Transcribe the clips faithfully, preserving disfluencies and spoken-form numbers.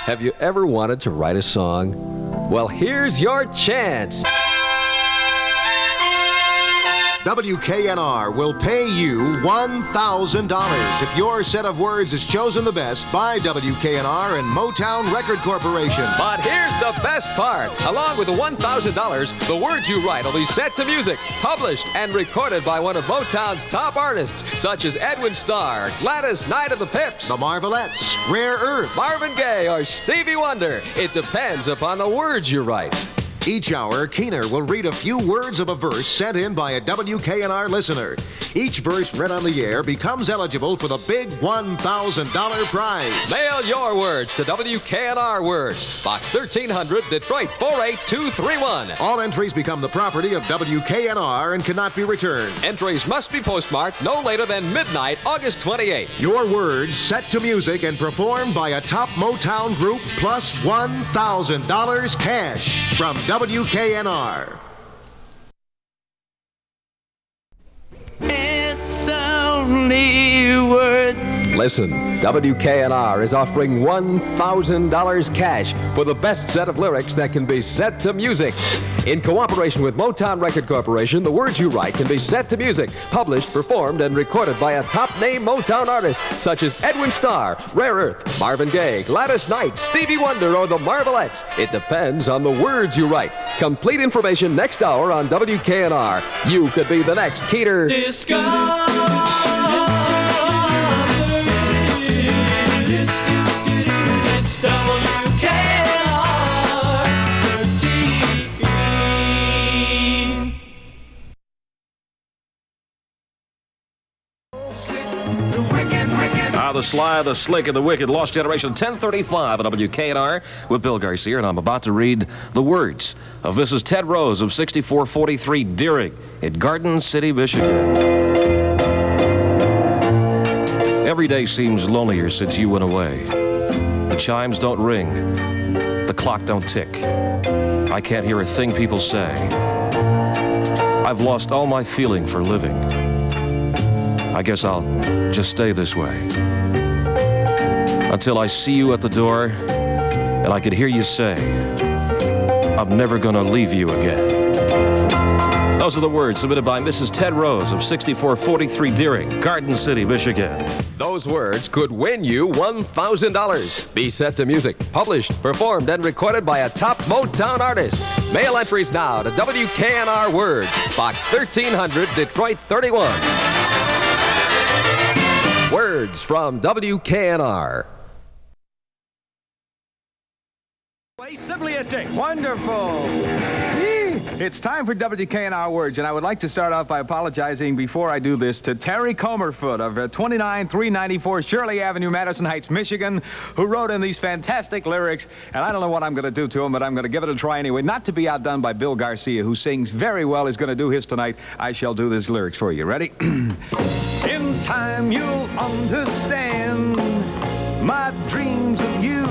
Have you ever wanted to write a song? Well, here's your chance. W K N R will pay you one thousand dollars if your set of words is chosen the best by W K N R and Motown Record Corporation. But here's the best part. Along with the one thousand dollars, the words you write will be set to music, published, and recorded by one of Motown's top artists, such as Edwin Starr, Gladys Knight of the Pips, The Marvelettes, Rare Earth, Marvin Gaye, or Stevie Wonder. It depends upon the words you write. Each hour, Keener will read a few words of a verse sent in by a W K N R listener. Each verse read on the air becomes eligible for the big one thousand dollars prize. Mail your words to W K N R Words, Box thirteen hundred, Detroit four eight two three one. All entries become the property of W K N R and cannot be returned. Entries must be postmarked no later than midnight, August twenty-eighth. Your words set to music and performed by a top Motown group plus one thousand dollars cash from W K N R. It's only words. Listen, W K N R is offering one thousand dollars cash for the best set of lyrics that can be set to music. In cooperation with Motown Record Corporation, the words you write can be set to music, published, performed, and recorded by a top-name Motown artist, such as Edwin Starr, Rare Earth, Marvin Gaye, Gladys Knight, Stevie Wonder, or the Marvelettes. It depends on the words you write. Complete information next hour on W K N R. You could be the next Keeter. Ah, the sly, the slick, and the wicked. Lost Generation, ten thirty-five at W K N R with Bill Garcia, and I'm about to read the words of Missus Ted Rose of sixty-four forty-three Deering in Garden City, Michigan. Every day seems lonelier since you went away. The chimes don't ring. The clock don't tick. I can't hear a thing people say. I've lost all my feeling for living. I guess I'll just stay this way until I see you at the door and I can hear you say, I'm never gonna leave you again. Those are the words submitted by Missus Ted Rose of sixty-four forty-three Deering, Garden City, Michigan. Those words could win you one thousand dollars. Be set to music, published, performed, and recorded by a top Motown artist. Mail entries now to W K N R Words, Box thirteen hundred, Detroit thirty-one. Words from W K N R. Simply a dick. Wonderful. It's time for W K N R Words, and I would like to start off by apologizing before I do this to Terry Comerfoot of uh, twenty-nine three ninety-four Shirley Avenue, Madison Heights, Michigan, who wrote in these fantastic lyrics, and I don't know what I'm going to do to him, but I'm going to give it a try anyway. Not to be outdone by Bill Garcia, who sings very well, is going to do his tonight. I shall do these lyrics for you. Ready? In time you'll understand my dreams of you.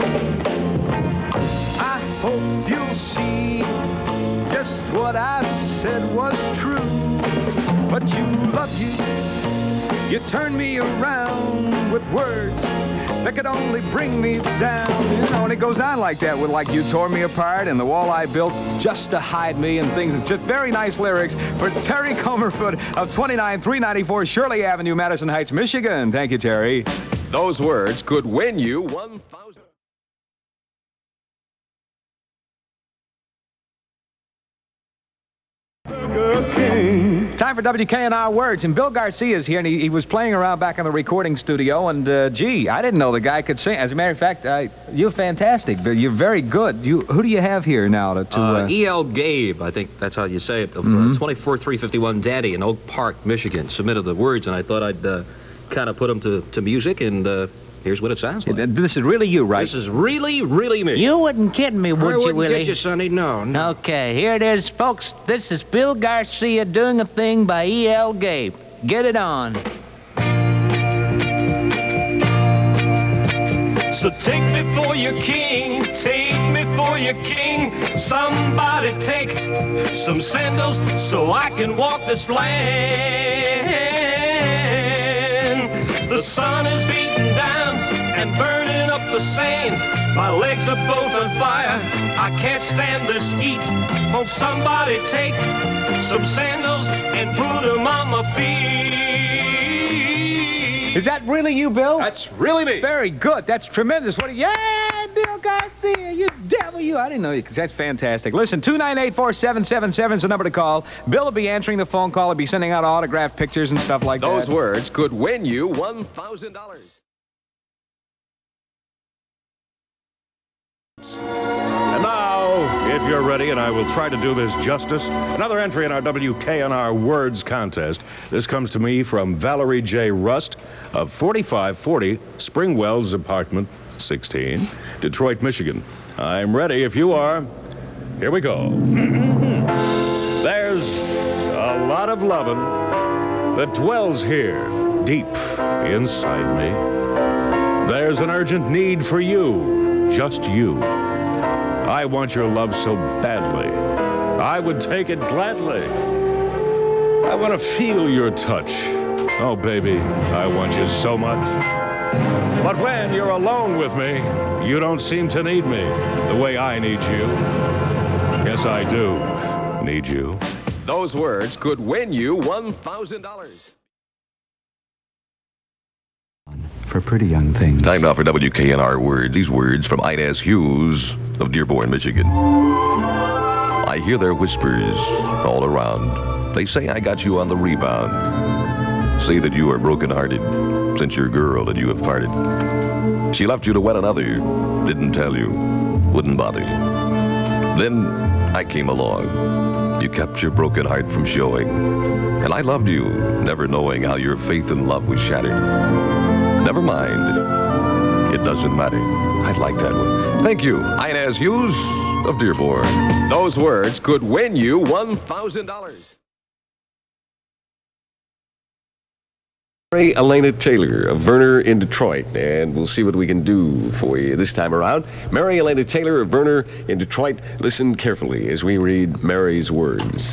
I hope you'll see just what I said was true. But you love you. You turn me around with words that could only bring me down. You know, and it goes on like that with like you tore me apart and the wall I built just to hide me and things. It's just very nice lyrics for Terry Comerfoot of twenty-nine three ninety-four Shirley Avenue, Madison Heights, Michigan. Thank you, Terry. Those words could win you one thousand dollars. Time for W K N R Words, and Bill Garcia's here, and he, he was playing around back in the recording studio, and uh, gee, I didn't know the guy could sing. As a matter of fact, uh, you're fantastic, but you're very good. You, who do you have here now to... to uh, uh... E L. Gabe, I think that's how you say it, of Mm-hmm. uh, twenty-four three fifty-one Daddy in Oak Park, Michigan, submitted the words, and I thought I'd uh, kind of put them to, to music, and uh, here's what it sounds like. This is really you, right? This is really, really me. You wouldn't kid me, would I you, wouldn't Willie? kid you, Sonny, no, no. Okay, here it is, folks. This is Bill Garcia doing a thing by E L. Gabe. Get it on. So take me for your king, take me for your king. Somebody take some sandals so I can walk this land. The sun is beating down and burning up the sand. My legs are both on fire. I can't stand this heat. Won't somebody take some sandals and put them on my feet? Is that really you, Bill? That's really me. Very good. That's tremendous. What? Are, yeah, Bill Garcia, you devil, you. I didn't know you, because that's fantastic. Listen, two nine eight, four seven seven seven is the number to call. Bill will be answering the phone call. He'll be sending out autographed pictures and stuff like Those that. words could win you one thousand dollars. And now, if you're ready, and I will try to do this justice, another entry in our W K N R Words Contest. This comes to me from Valerie J. Rust of forty-five forty Springwells Apartment sixteen, Detroit, Michigan. I'm ready if you are. Here we go. There's a lot of lovin' that dwells here deep inside me. There's an urgent need for you, just you. I want your love so badly. I would take it gladly. I want to feel your touch. Oh, baby, I want you so much. But when you're alone with me, you don't seem to need me the way I need you. Yes, I do need you. Those words could win you one thousand dollars. For pretty young things. Time now for W K N R Words. These words from Inez Hughes of Dearborn, Michigan. I hear their whispers all around. They say I got you on the rebound. Say that you are broken-hearted since your girl and you have parted. She left you to wed another, didn't tell you, wouldn't bother. Then I came along. You kept your broken heart from showing. And I loved you, never knowing how your faith and love was shattered. Never mind. It doesn't matter. I'd like that one. Thank you, Inez Hughes of Dearborn. Those words could win you one thousand dollars. Mary Elena Taylor of Verner in Detroit, and we'll see what we can do for you this time around. Mary Elena Taylor of Verner in Detroit, listen carefully as we read Mary's words.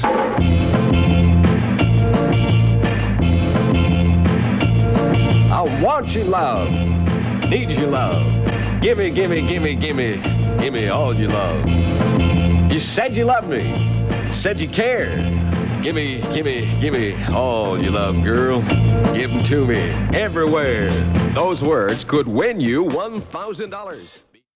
I want your love, need your love. Gimme, gimme, gimme, gimme, gimme all your love. You said you loved me, said you cared. Gimme, gimme, gimme all you love, girl. Give them to me everywhere. Those words could win you one thousand dollars.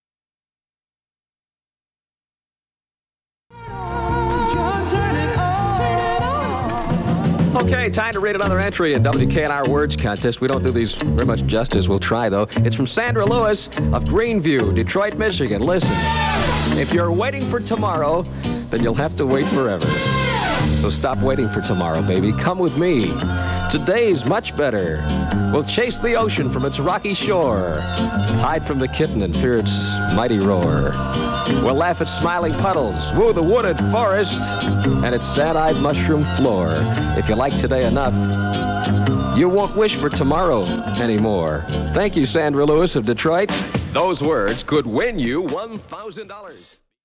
Okay, time to read another entry in W K N R Words Contest. We don't do these very much justice. We'll try, though. It's from Sandra Lewis of Greenview, Detroit, Michigan. Listen, if you're waiting for tomorrow, then you'll have to wait forever. So stop waiting for tomorrow, baby. Come with me. Today's much better. We'll chase the ocean from its rocky shore, hide from the kitten and fear its mighty roar. We'll laugh at smiling puddles, woo the wooded forest, and its sad-eyed mushroom floor. If you like today enough, you won't wish for tomorrow anymore. Thank you, Sandra Lewis of Detroit. Those words could win you one thousand dollars.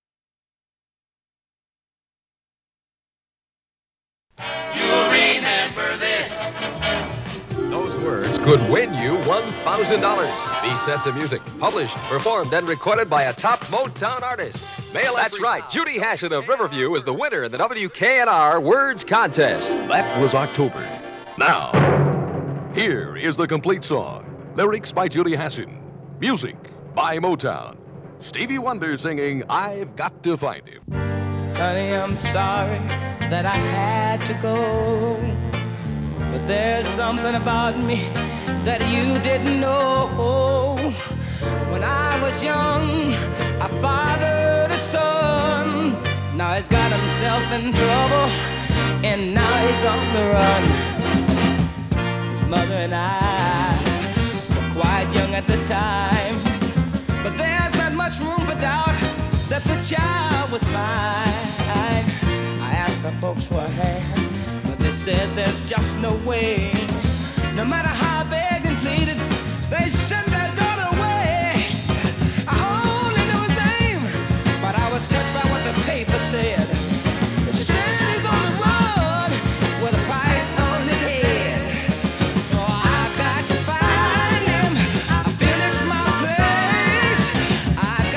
You'll remember this. Those words could win you one thousand dollars. Be Set to Music, published, performed, and recorded by a top Motown artist. Mail That's right. Time. Judy Hassett of Riverview is the winner in the W K N R Words Contest. That was October. Now, here is the complete song. Lyrics by Judy Hassett. Music by Motown. Stevie Wonder singing I've Got to Find Him. Honey, I'm sorry that I had to go, but there's something about me that you didn't know. When I was young, I fathered a son. Now he's got himself in trouble, and now he's on the run. His mother and I were quite young at the time, but there's not much room for doubt that the child was mine. I asked the folks for a hand, but they said there's just no way. No matter how I begged and pleaded, they sent their daughter away. I only knew his name, but I was touched by what the paper said. It said he's on the run with a price on his head. So I've got to find him. I feel it's my place. I've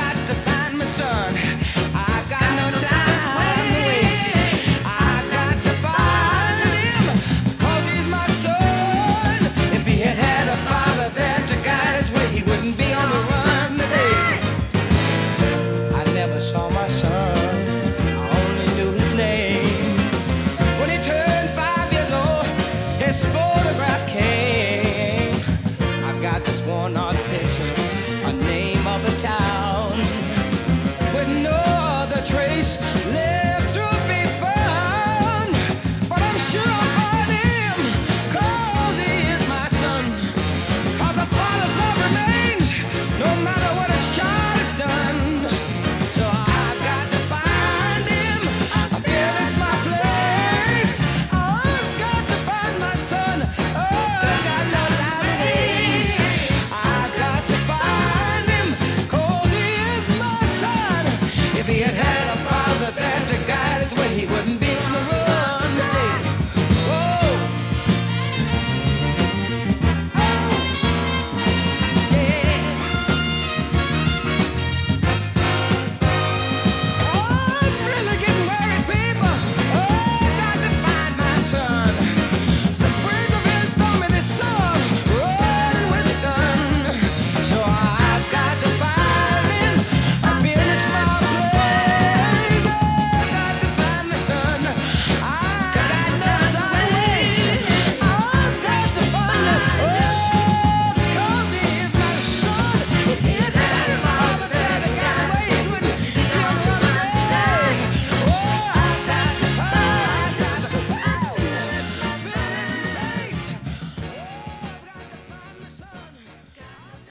cannot picture a name